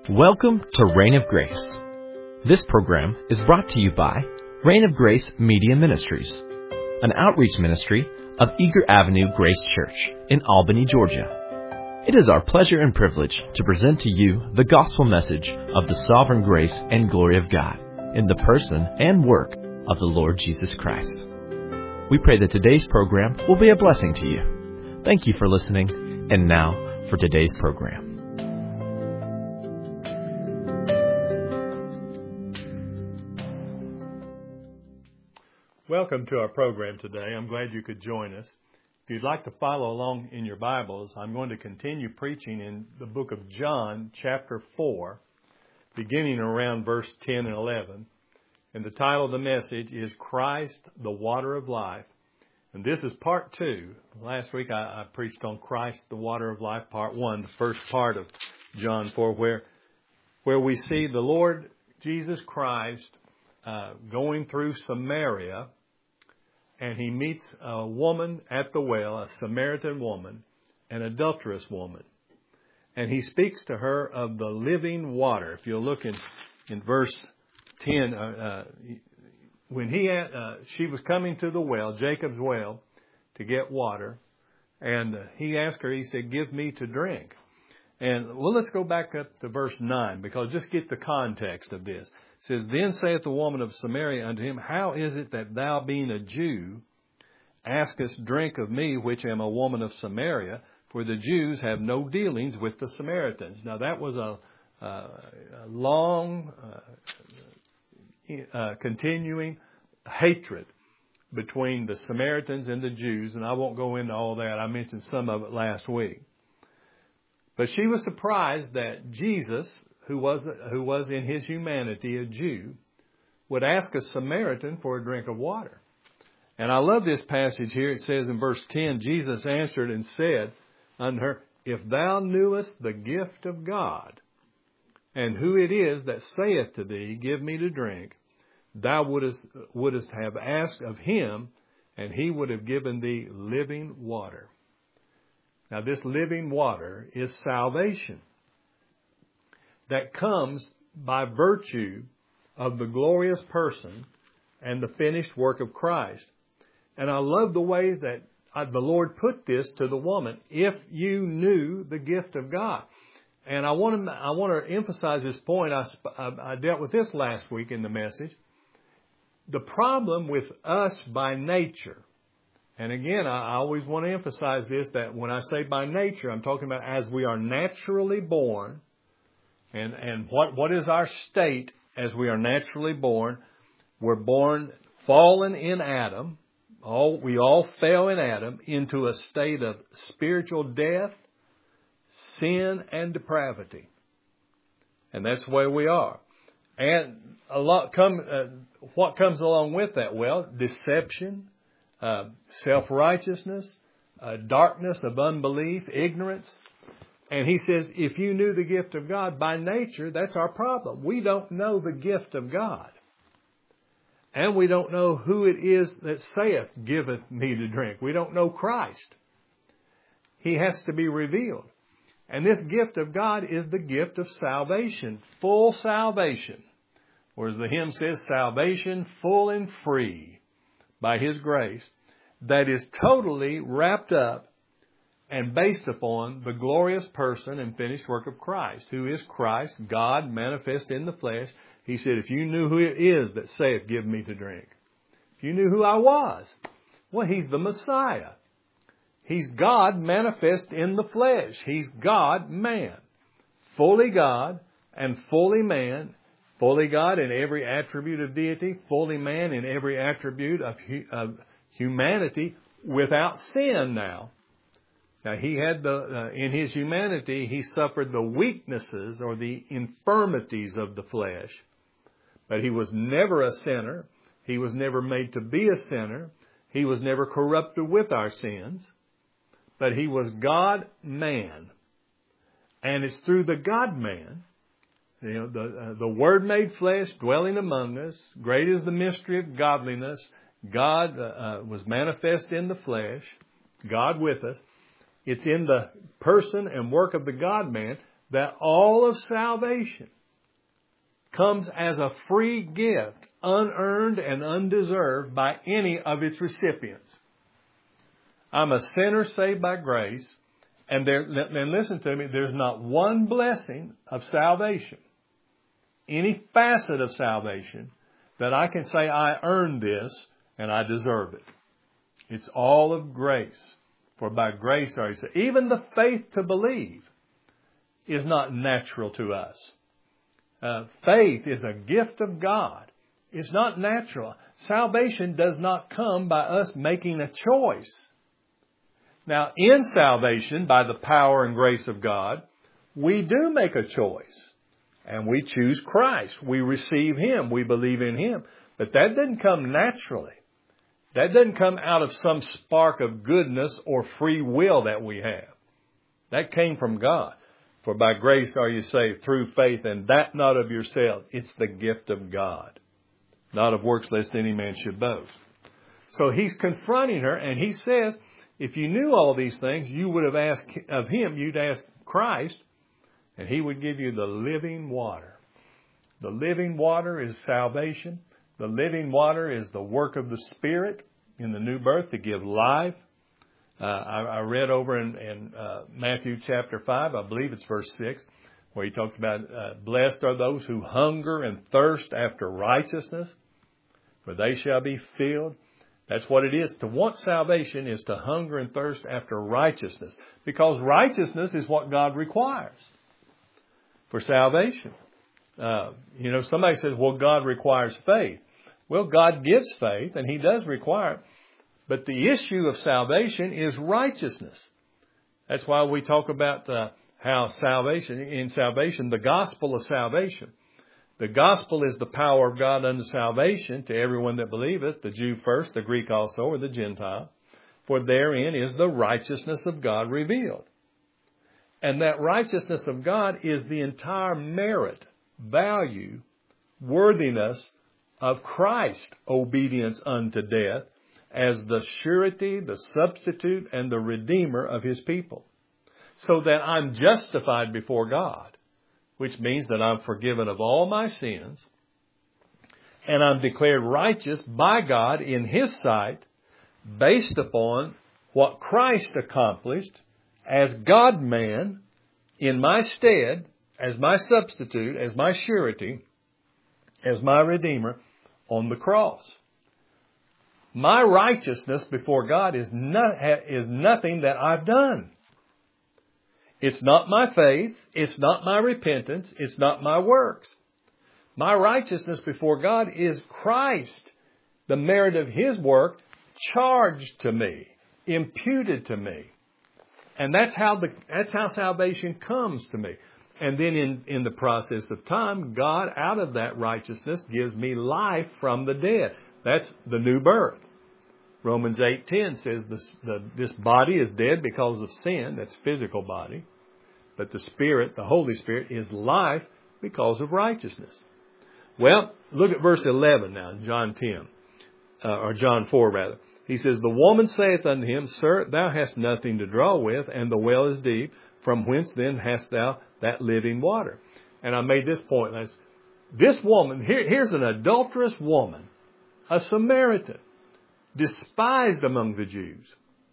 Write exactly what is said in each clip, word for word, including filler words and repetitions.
Welcome to Reign of Grace. This program is brought to you by Reign of Grace Media Ministries, an outreach ministry of Eager Avenue Grace Church in Albany, Georgia. It is our pleasure and privilege to present to you the gospel message of the sovereign grace and glory of God in the person and work of the Lord Jesus Christ. We pray that today's program will be a blessing to you. Thank you for listening, and now for today's program. Welcome to our program today. I'm glad you could join us. If you'd like to follow along in your Bibles, I'm going to continue preaching in the book of John, chapter four, beginning around verse ten and eleven. And the title of the message is Christ, the Water of Life. And this is part two. Last week I, I preached on Christ, the Water of Life, part one, the first part of John four, where, where we see the Lord Jesus Christ uh, going through Samaria. And he meets a woman at the well, a Samaritan woman, an adulterous woman. And he speaks to her of the living water. If you'll look in, in verse ten, uh, uh, when he had, uh, she was coming to the well, Jacob's well, to get water. And uh, he asked her, he said, give me to drink. And well, let's go back up to verse nine, because just get the context of this. It says, Then saith the woman of Samaria unto him, How is it that thou, being a Jew, askest drink of me, which am a woman of Samaria? For the Jews have no dealings with the Samaritans. Now that was a, uh, a long, uh, uh, continuing hatred between the Samaritans and the Jews. And I won't go into all that. I mentioned some of it last week. But she was surprised that Jesus, who was who was in his humanity a Jew, would ask a Samaritan for a drink of water. And I love this passage here. It says in verse ten, Jesus answered and said unto her, If thou knewest the gift of God, and who it is that saith to thee, Give me to drink, thou wouldest, wouldest have asked of him, and he would have given thee living water. Now this living water is salvation that comes by virtue of the glorious person and the finished work of Christ. And I love the way that the Lord put this to the woman, if you knew the gift of God. And I want to, I want to emphasize this point. I, I dealt with this last week in the message. The problem with us by nature, and again, I always want to emphasize this, that when I say by nature, I'm talking about as we are naturally born. And and what, what is our state as we are naturally born? We're born fallen in Adam. All we all fell in Adam into a state of spiritual death, sin, and depravity. And that's where we are. And a lot come. Uh, what comes along with that? Well, deception, uh, self-righteousness, uh, darkness of unbelief, ignorance. And he says, if you knew the gift of God, by nature, that's our problem. We don't know the gift of God. And we don't know who it is that saith, Giveth me to drink. We don't know Christ. He has to be revealed. And this gift of God is the gift of salvation, full salvation. Or as the hymn says, salvation full and free by His grace, that is totally wrapped up and based upon the glorious person and finished work of Christ, who is Christ, God manifest in the flesh. He said, if you knew who it is that saith, give me to drink. If you knew who I was, well, He's the Messiah. He's God manifest in the flesh. He's God man, fully God and fully man, fully God in every attribute of deity, fully man in every attribute of, of humanity without sin now. Now, he had the, uh, in his humanity, he suffered the weaknesses or the infirmities of the flesh. But he was never a sinner. He was never made to be a sinner. He was never corrupted with our sins. But he was God-man. And it's through the God-man, you know, the, uh, the Word made flesh dwelling among us. Great is the mystery of godliness. God uh, uh, was manifest in the flesh. God with us. It's in the person and work of the God-man that all of salvation comes as a free gift, unearned and undeserved by any of its recipients. I'm a sinner saved by grace, and there, and listen to me, there's not one blessing of salvation, any facet of salvation, that I can say I earned this and I deserve it. It's all of grace. For by grace are you saved. Even the faith to believe is not natural to us. Uh, faith is a gift of God. It's not natural. Salvation does not come by us making a choice. Now, in salvation, by the power and grace of God, we do make a choice. And we choose Christ. We receive Him. We believe in Him. But that didn't come naturally. That doesn't come out of some spark of goodness or free will that we have. That came from God. For by grace are you saved through faith, and that not of yourselves. It's the gift of God. Not of works, lest any man should boast. So he's confronting her, and he says, if you knew all these things, you would have asked of Him, you'd ask Christ, and He would give you the living water. The living water is salvation. The living water is the work of the Spirit in the new birth to give life. Uh, I, I read over in, in uh, Matthew chapter five, I believe it's verse six, where He talks about, uh, blessed are those who hunger and thirst after righteousness, for they shall be filled. That's what it is. To want salvation is to hunger and thirst after righteousness, because righteousness is what God requires for salvation. Uh, you know, somebody says, well, God requires faith. Well, God gives faith, and He does require it. But the issue of salvation is righteousness. That's why we talk about uh, how salvation, in salvation, the gospel of salvation. The gospel is the power of God unto salvation to everyone that believeth, the Jew first, the Greek also, or the Gentile. For therein is the righteousness of God revealed. And that righteousness of God is the entire merit, value, worthiness of Christ's obedience unto death as the surety, the substitute, and the redeemer of His people. So that I'm justified before God, which means that I'm forgiven of all my sins, and I'm declared righteous by God in His sight based upon what Christ accomplished as God-man in my stead, as my substitute, as my surety, as my redeemer on the cross. My righteousness before God is, not, is nothing that I've done. It's not my faith. It's not my repentance. It's not my works. My righteousness before God is Christ, the merit of His work, charged to me, imputed to me. And that's how the that's how salvation comes to me. And then in, in the process of time, God, out of that righteousness, gives me life from the dead. That's the new birth. Romans eight ten says this, the, this body is dead because of sin. That's physical body. But the Spirit, the Holy Spirit, is life because of righteousness. Well, look at verse eleven now, John ten, uh, or John four rather. He says, the woman saith unto him, Sir, thou hast nothing to draw with, and the well is deep. From whence then hast thou that living water? And I made this point. That's, this woman, here, here's an adulterous woman, a Samaritan, despised among the Jews.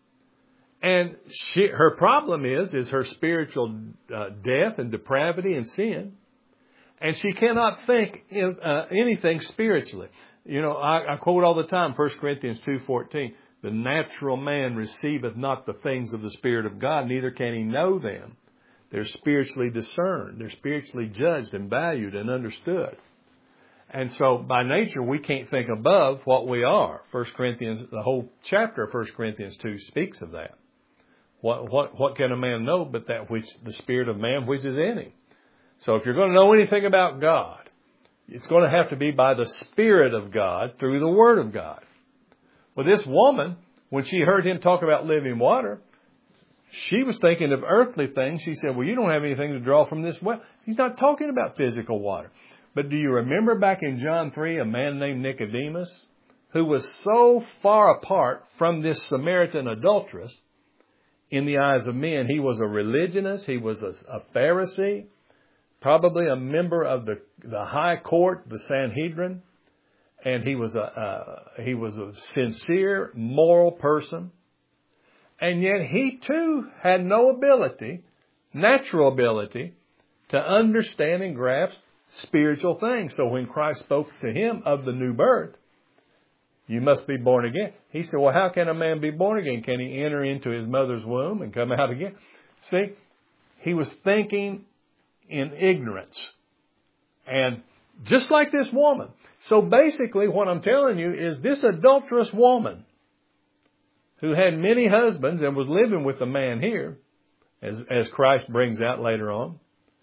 And she, her problem is, is her spiritual uh, death and depravity and sin. And she cannot think in, uh, anything spiritually. You know, I, I quote all the time, First Corinthians two fourteen, the natural man receiveth not the things of the Spirit of God, neither can he know them. They're spiritually discerned. They're spiritually judged and valued and understood. And so by nature, we can't think above what we are. First Corinthians, the whole chapter of First Corinthians two speaks of that. What, what, what can a man know but that which the Spirit of man which is in him? So if you're going to know anything about God, it's going to have to be by the Spirit of God through the Word of God. Well, this woman, when she heard him talk about living water, she was thinking of earthly things. She said, well, you don't have anything to draw from this well. He's not talking about physical water. But do you remember back in John three, a man named Nicodemus, who was so far apart from this Samaritan adulteress, in the eyes of men. He was a religionist. He was a, a Pharisee, probably a member of the, the high court, the Sanhedrin. And he was a, uh, he was a sincere, moral person. And yet he too had no ability, natural ability, to understand and grasp spiritual things. So when Christ spoke to him of the new birth, you must be born again. He said, well, how can a man be born again? Can he enter into his mother's womb and come out again? See, he was thinking in ignorance. And just like this woman. So basically what I'm telling you is this adulterous woman who had many husbands and was living with a man here, as, as Christ brings out later on,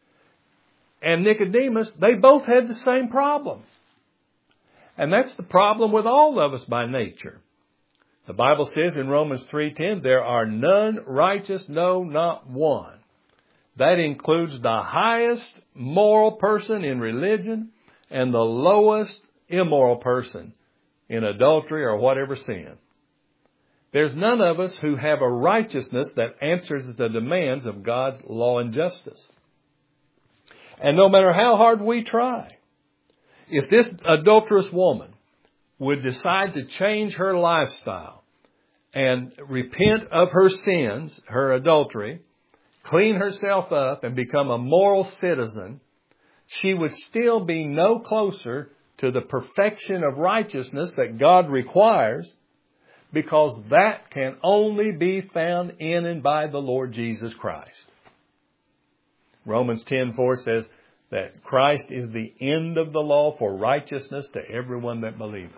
and Nicodemus, they both had the same problem. And that's the problem with all of us by nature. The Bible says in Romans three ten, there are none righteous, no, not one. That includes the highest moral person in religion and the lowest immoral person in adultery or whatever sin. There's none of us who have a righteousness that answers the demands of God's law and justice. And no matter how hard we try, if this adulterous woman would decide to change her lifestyle and repent of her sins, her adultery, clean herself up and become a moral citizen, she would still be no closer to the perfection of righteousness that God requires, because that can only be found in and by the Lord Jesus Christ. Romans ten four says that Christ is the end of the law for righteousness to everyone that believeth.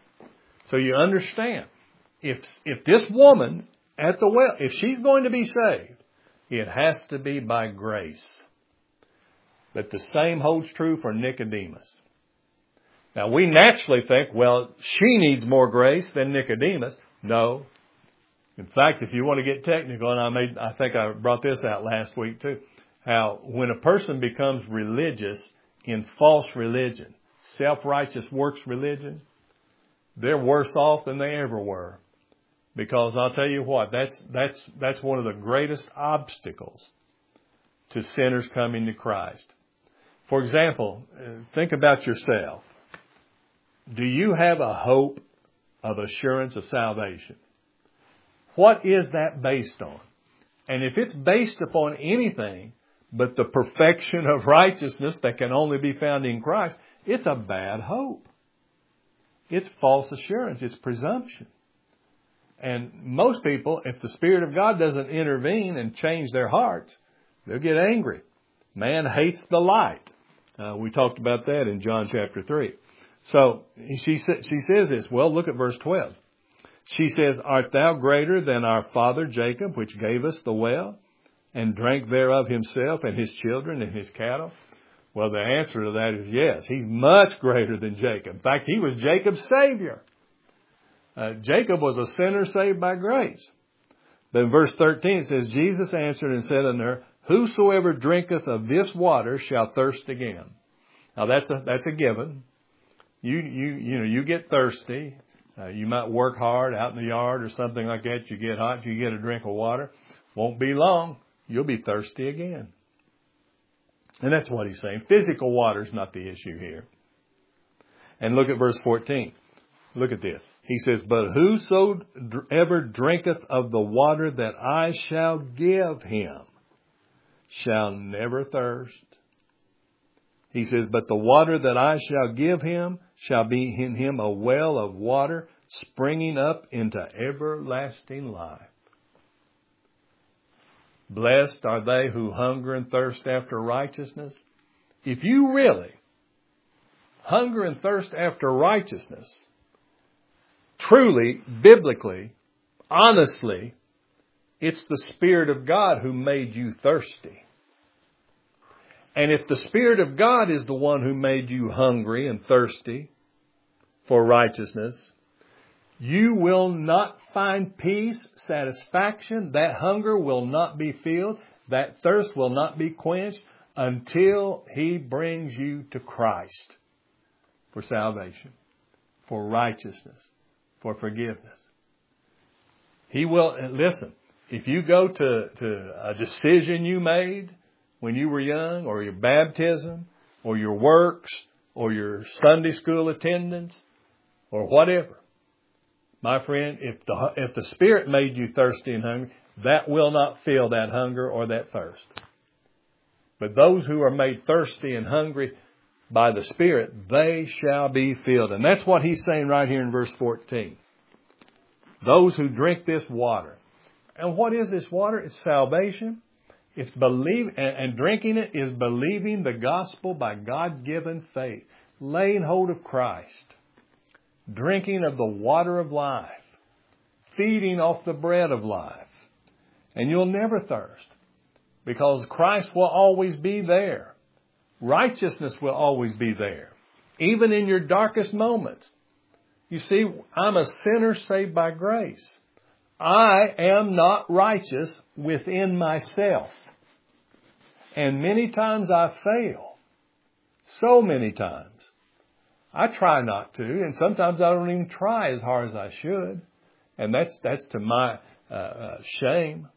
So you understand, if if this woman at the well, if she's going to be saved, it has to be by grace. But the same holds true for Nicodemus. Now we naturally think, well, she needs more grace than Nicodemus. No. In fact, if you want to get technical, and I made, I think I brought this out last week too, how when a person becomes religious in false religion, self-righteous works religion, they're worse off than they ever were. Because I'll tell you what, that's, that's, that's one of the greatest obstacles to sinners coming to Christ. For example, think about yourself. Do you have a hope of assurance of salvation? What is that based on? And if it's based upon anything but the perfection of righteousness that can only be found in Christ, it's a bad hope. It's false assurance. It's presumption. And most people, if the Spirit of God doesn't intervene and change their hearts, they'll get angry. Man hates the light. Uh, we talked about that in John chapter three. So she, she says this. Well, look at verse twelve. She says, art thou greater than our father Jacob, which gave us the well, and drank thereof himself and his children and his cattle? Well, the answer to that is yes. He's much greater than Jacob. In fact, he was Jacob's savior. Uh, Jacob was a sinner saved by grace. But in verse thirteen it says, Jesus answered and said unto her, whosoever drinketh of this water shall thirst again. Now that's a, that's a given. You, you, you know, you get thirsty. Uh, you might work hard out in the yard or something like that. You get hot. You get a drink of water. Won't be long. You'll be thirsty again. And that's what he's saying. Physical water is not the issue here. And look at verse fourteen. Look at this. He says, but whosoever drinketh of the water that I shall give him shall never thirst. He says, but the water that I shall give him shall be in him a well of water springing up into everlasting life. Blessed are they who hunger and thirst after righteousness. If you really hunger and thirst after righteousness, truly, biblically, honestly, it's the Spirit of God who made you thirsty. And if the Spirit of God is the one who made you hungry and thirsty for righteousness, you will not find peace, satisfaction. That hunger will not be filled. That thirst will not be quenched until He brings you to Christ for salvation, for righteousness, for forgiveness. He will, and listen, if you go to, to a decision you made when you were young, or your baptism, or your works, or your Sunday school attendance, or whatever, my friend, if the, if the Spirit made you thirsty and hungry, that will not fill that hunger or that thirst. But those who are made thirsty and hungry by the Spirit, they shall be filled. And that's what he's saying right here in verse fourteen. Those who drink this water. And what is this water? It's salvation. It's believe, and, and drinking it is believing the gospel by God-given faith. Laying hold of Christ. Drinking of the water of life. Feeding off the bread of life. And you'll never thirst. Because Christ will always be there. Righteousness will always be there. Even in your darkest moments. You see, I'm a sinner saved by grace. I am not righteous within myself. And many times I fail. So many times. I try not to, and sometimes I don't even try as hard as I should. And that's that's to my uh, uh, shame.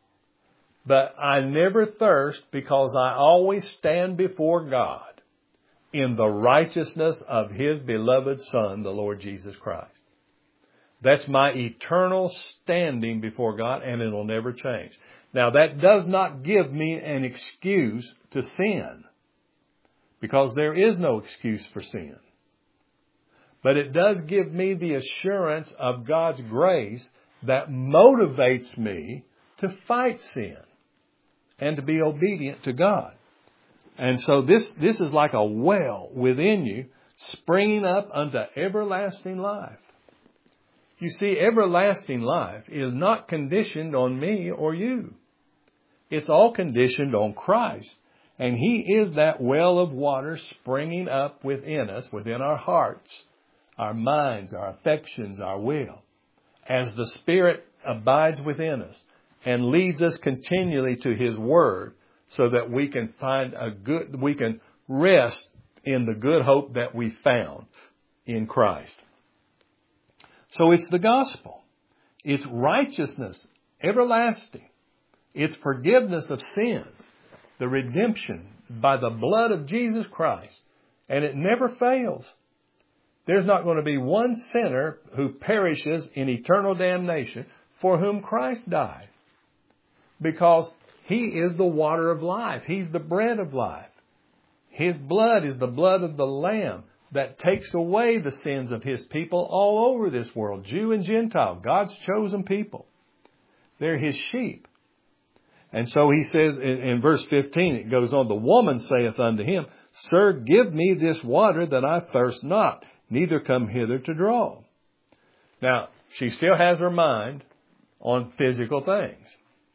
But I never thirst because I always stand before God in the righteousness of His beloved Son, the Lord Jesus Christ. That's my eternal standing before God, and it'll never change. Now, that does not give me an excuse to sin, because there is no excuse for sin. But it does give me the assurance of God's grace that motivates me to fight sin and to be obedient to God. And so this, this is like a well within you, springing up unto everlasting life. You see, everlasting life is not conditioned on me or you. It's all conditioned on Christ. And He is that well of water springing up within us, within our hearts, our minds, our affections, our will, as the Spirit abides within us and leads us continually to His Word, so that we can find a good, we can rest in the good hope that we found in Christ. So it's the gospel. It's righteousness, everlasting. It's forgiveness of sins, the redemption by the blood of Jesus Christ. And it never fails. There's not going to be one sinner who perishes in eternal damnation for whom Christ died. Because He is the water of life. He's the bread of life. His blood is the blood of the Lamb that takes away the sins of His people all over this world, Jew and Gentile, God's chosen people. They're His sheep. And so He says in, in verse fifteen, it goes on, the woman saith unto Him, Sir, give me this water that I thirst not, neither come hither to draw. Now, she still has her mind on physical things.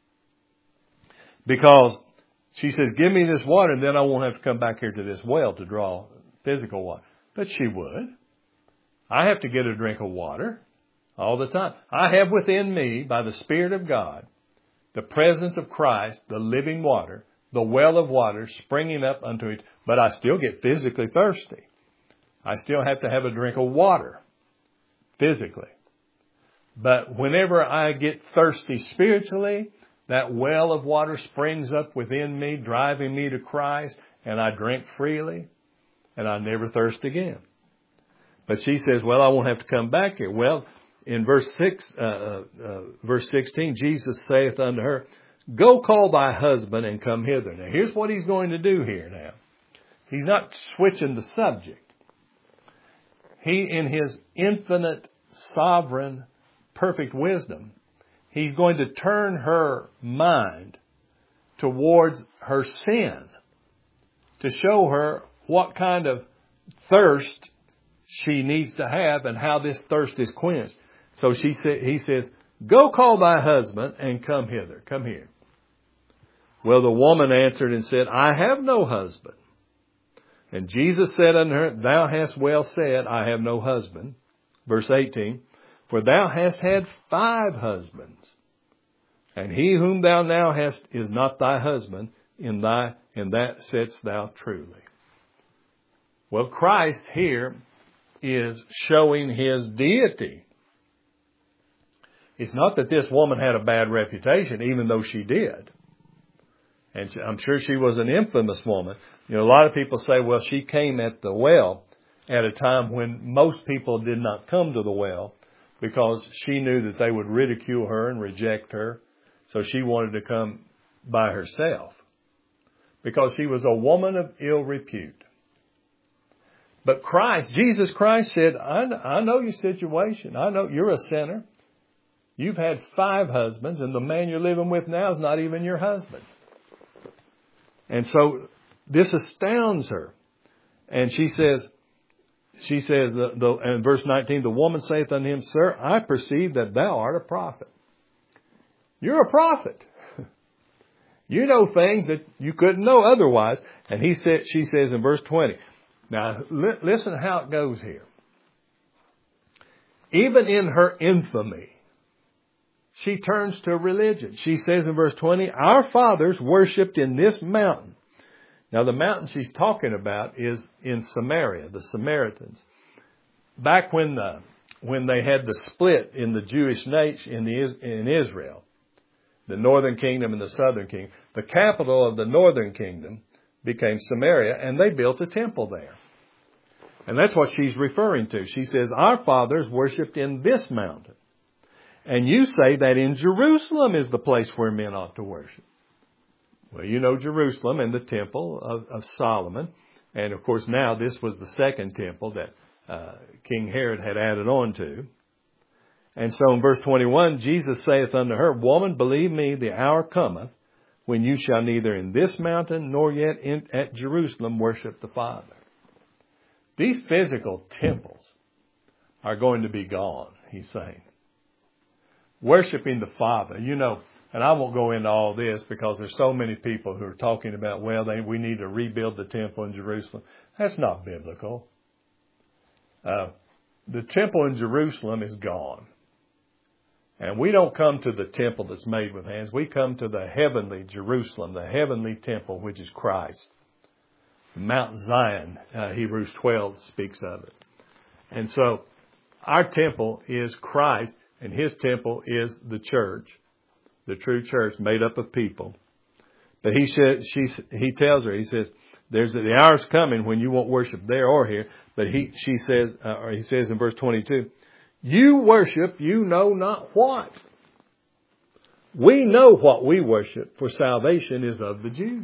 Because she says, give me this water, and then I won't have to come back here to this well to draw physical water. But she would. I have to get a drink of water all the time. I have within me, by the Spirit of God, the presence of Christ, the living water, the well of water springing up unto it. But I still get physically thirsty. I still have to have a drink of water physically. But whenever I get thirsty spiritually, that well of water springs up within me, driving me to Christ, and I drink freely, and I never thirst again. But she says, well, I won't have to come back here. Well, in verse six, uh, uh, verse sixteen, Jesus saith unto her, Go call thy husband and come hither. Now, here's what He's going to do here now. He's not switching the subject. He, in His infinite, sovereign, perfect wisdom, He's going to turn her mind towards her sin to show her what kind of thirst she needs to have and how this thirst is quenched. So she sa- he says, Go call thy husband and come hither. Come here. Well, the woman answered and said, I have no husband. And Jesus said unto her, Thou hast well said, I have no husband. Verse eighteen. For thou hast had five husbands, and he whom thou now hast is not thy husband, in thy in that saidst thou truly. Well, Christ here is showing His deity. It's not that this woman had a bad reputation, even though she did. And I'm sure she was an infamous woman. You know, a lot of people say, well, she came at the well at a time when most people did not come to the well because she knew that they would ridicule her and reject her. So she wanted to come by herself because she was a woman of ill repute. But Christ, Jesus Christ said, I, I know your situation. I know you're a sinner. You've had five husbands, and the man you're living with now is not even your husband. And so this astounds her. And she says, she says, the, the, in verse nineteen, the woman saith unto him, Sir, I perceive that thou art a prophet. You're a prophet. You know things that you couldn't know otherwise. And he said, she says in verse twenty, now li- listen how it goes here. Even in her infamy, she turns to religion. She says in verse twenty, our fathers worshipped in this mountain. Now the mountain she's talking about is in Samaria, the Samaritans. Back when the, when they had the split in the Jewish nation in, the, in Israel, the northern kingdom and the southern kingdom, the capital of the northern kingdom became Samaria, and they built a temple there. And that's what she's referring to. She says, our fathers worshipped in this mountain. And you say that in Jerusalem is the place where men ought to worship. Well, you know Jerusalem and the temple of, of Solomon. And of course now this was the second temple that uh, King Herod had added on to. And so in verse twenty-one, Jesus saith unto her, Woman, believe me, the hour cometh when you shall neither in this mountain nor yet in, at Jerusalem worship the Father. These physical temples are going to be gone, he's saying. Worshiping the Father, you know, and I won't go into all this because there's so many people who are talking about, well, they, we need to rebuild the temple in Jerusalem. That's not biblical. Uh, the temple in Jerusalem is gone. And we don't come to the temple that's made with hands. We come to the heavenly Jerusalem, the heavenly temple, which is Christ. Mount Zion, uh, Hebrews twelve speaks of it. And so our temple is Christ, and his temple is the church, the true church made up of people. But he says, she, he tells her, he says, there's the hour's coming when you won't worship there or here. But he, she says, uh, or he says in verse twenty-two, you worship you know not what. We know what we worship, for salvation is of the Jews.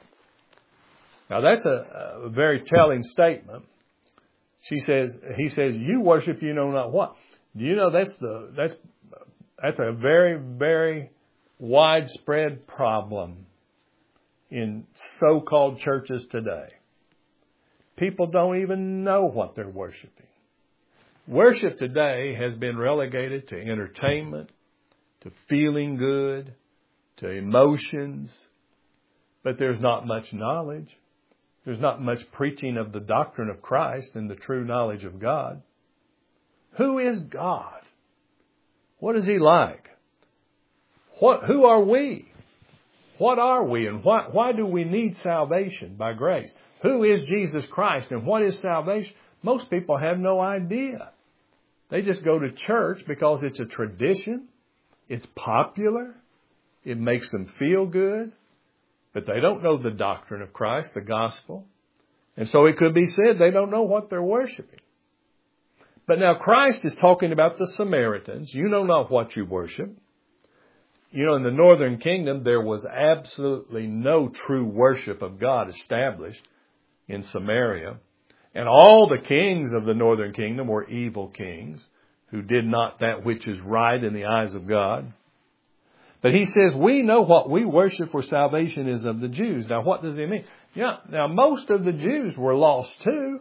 Now that's a, a very telling statement. She says, he says, you worship you know not what. Do you know that's the, that's, that's a very, very widespread problem in so-called churches today. People don't even know what they're worshiping. Worship today has been relegated to entertainment, to feeling good, to emotions, but there's not much knowledge. There's not much preaching of the doctrine of Christ and the true knowledge of God. Who is God? What is he like? What, who are we? What are we, and why, why do we need salvation by grace? Who is Jesus Christ, and what is salvation? Most people have no idea. They just go to church because it's a tradition. It's popular. It makes them feel good. But they don't know the doctrine of Christ, the gospel. And so it could be said they don't know what they're worshiping. But now Christ is talking about the Samaritans. You know not what you worship. You know, in the northern kingdom, there was absolutely no true worship of God established in Samaria. And all the kings of the northern kingdom were evil kings who did not that which is right in the eyes of God. But he says, we know what we worship, for salvation is of the Jews. Now, what does he mean? Yeah, now most of the Jews were lost too.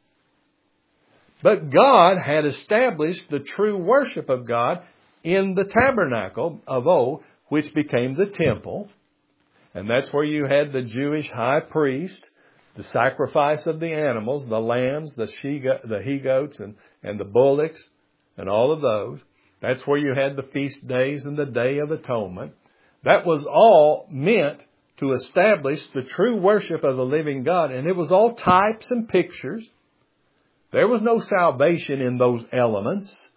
But God had established the true worship of God in the tabernacle of old, which became the temple. And that's where you had the Jewish high priest, the sacrifice of the animals, the lambs, the he-goats, and, and the bullocks, and all of those. That's where you had the feast days and the Day of Atonement. That was all meant to establish the true worship of the living God. And it was all types and pictures. There was no salvation in those elements.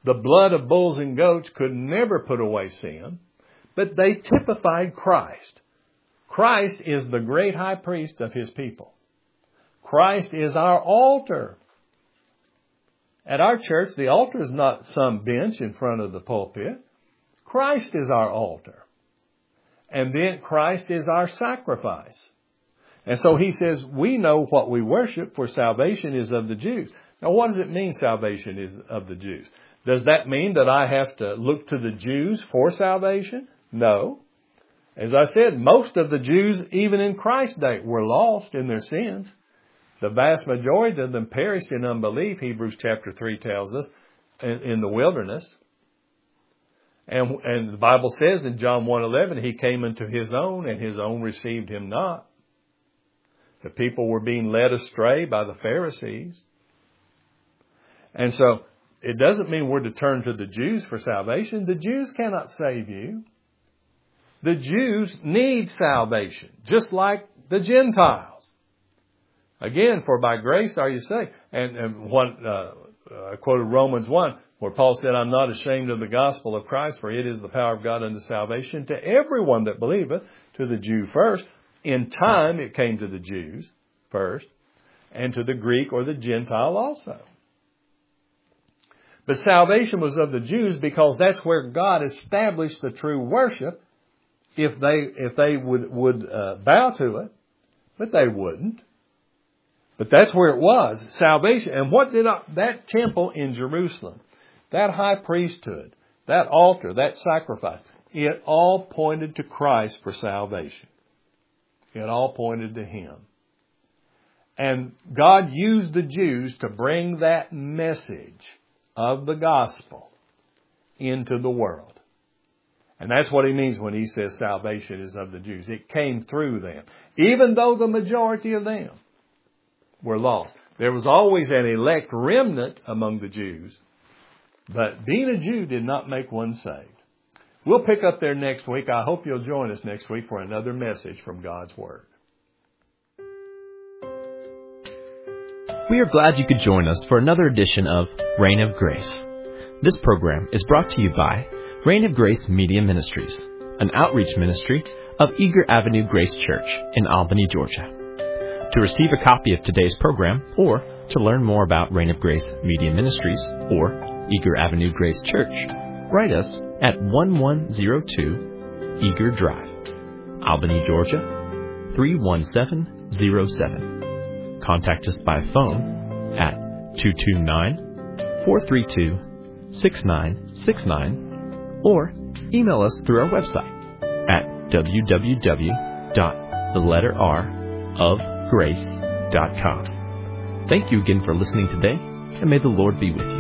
The blood of bulls and goats could never put away sin, but they typified Christ. Christ is the great high priest of his people. Christ is our altar. At our church, the altar is not some bench in front of the pulpit. Christ is our altar. And then Christ is our sacrifice. And so he says, we know what we worship, for salvation is of the Jews. Now, what does it mean salvation is of the Jews? Does that mean that I have to look to the Jews for salvation? No. As I said, most of the Jews, even in Christ's day, were lost in their sins. The vast majority of them perished in unbelief, Hebrews chapter three tells us, in, in the wilderness. And, and the Bible says in John one eleven, he came unto his own, and his own received him not. The people were being led astray by the Pharisees. And so, it doesn't mean we're to turn to the Jews for salvation. The Jews cannot save you. The Jews need salvation, just like the Gentiles. Again, for by grace are you saved. And, and what, uh, I quoted Romans one, where Paul said, I'm not ashamed of the gospel of Christ, for it is the power of God unto salvation to everyone that believeth, to the Jew first. In time, it came to the Jews first, and to the Greek or the Gentile also. But salvation was of the Jews because that's where God established the true worship if they if they would, would uh, bow to it. But they wouldn't. But that's where it was, salvation. And what did I, that temple in Jerusalem, that high priesthood, that altar, that sacrifice, it all pointed to Christ for salvation. It all pointed to Him. And God used the Jews to bring that message of the gospel into the world. And that's what He means when He says salvation is of the Jews. It came through them. Even though the majority of them were lost. There was always an elect remnant among the Jews. But being a Jew did not make one saved. We'll pick up there next week. I hope you'll join us next week for another message from God's Word. We are glad you could join us for another edition of Reign of Grace. This program is brought to you by Reign of Grace Media Ministries, an outreach ministry of Eager Avenue Grace Church in Albany, Georgia. To receive a copy of today's program or to learn more about Reign of Grace Media Ministries or Eager Avenue Grace Church, write us at one one zero two Eager Drive, Albany, Georgia three one seven zero seven. Contact us by phone at two two nine, four three two, six nine six nine or email us through our website at w w w dot the letter R of grace dot com. Thank you again for listening today, and may the Lord be with you.